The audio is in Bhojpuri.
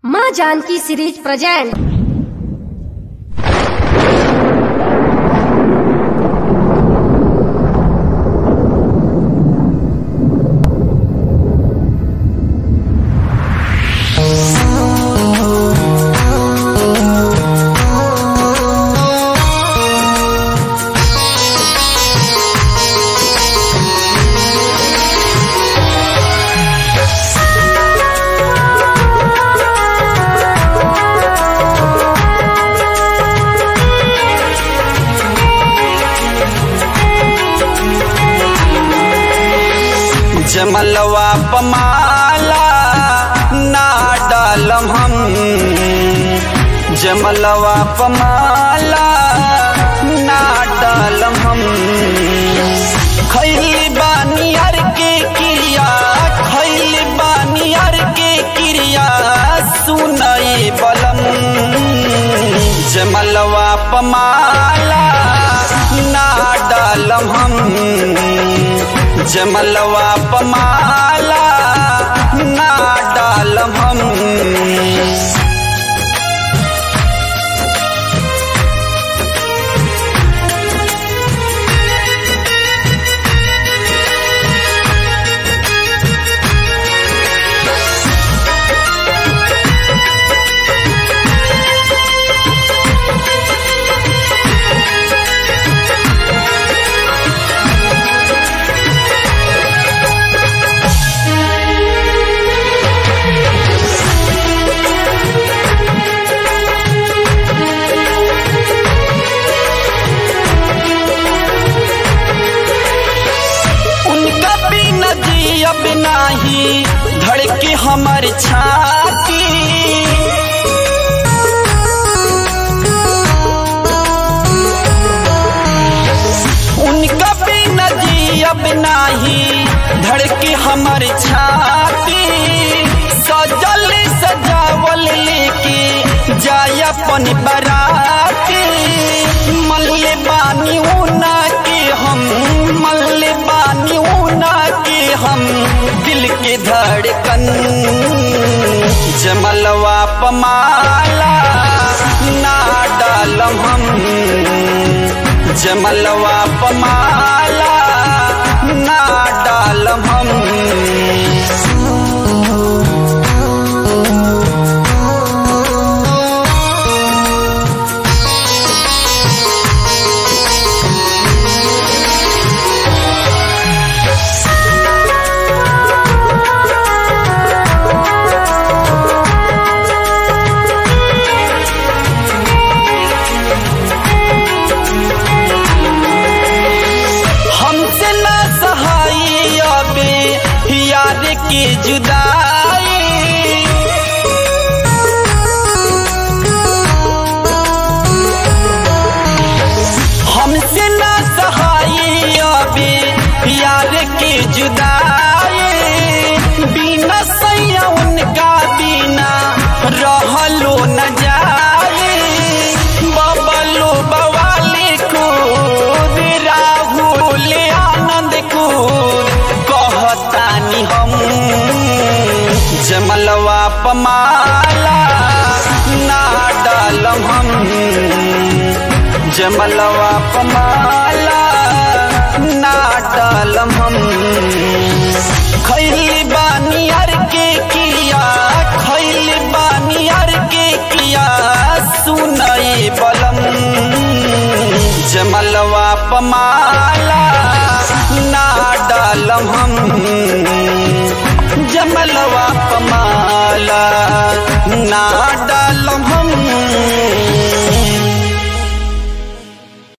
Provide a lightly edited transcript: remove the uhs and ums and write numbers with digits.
माँ जानकी सीरीज प्रेजेंट। जमलवा पमाला ना डालम हम, जमलवा पमाला ना डालम हम। खैली बानी अर के क्रिया, खैली बानी अर के क्रिया सुनाई बलम। जमलवा पमाला ना डालम हम, जमलवा पमाला ना डालम हम। अब नाही धड़के हमर छाती, उनका बिना जी अब नाही धड़के हमर छाती। सजल सजावल लेके जाय अपन बराती, मल्ले बानी ऊना के हम, मल्ले बानी ऊना के हम दिल के धड़कन। जमलवा पमाला ना डालम हम, जमलवा पमाला ना डालम हम। की जुदाई हमसे ना सहाई अबे यार की जुदाई। बिना सैया उनका बिना रहलो न जाए। बबलू बवाली को राहुल आनंद को कहतानी हम। जमलवा पमाला ना डालम हम, जमलवा पमाला ना डालम हम। खैली बानी अर के क्रिया, खैली बानी अर के क्रिया सुनाई बलम। जमलवा पमाला ना डालम हम, जमलवा पमाला।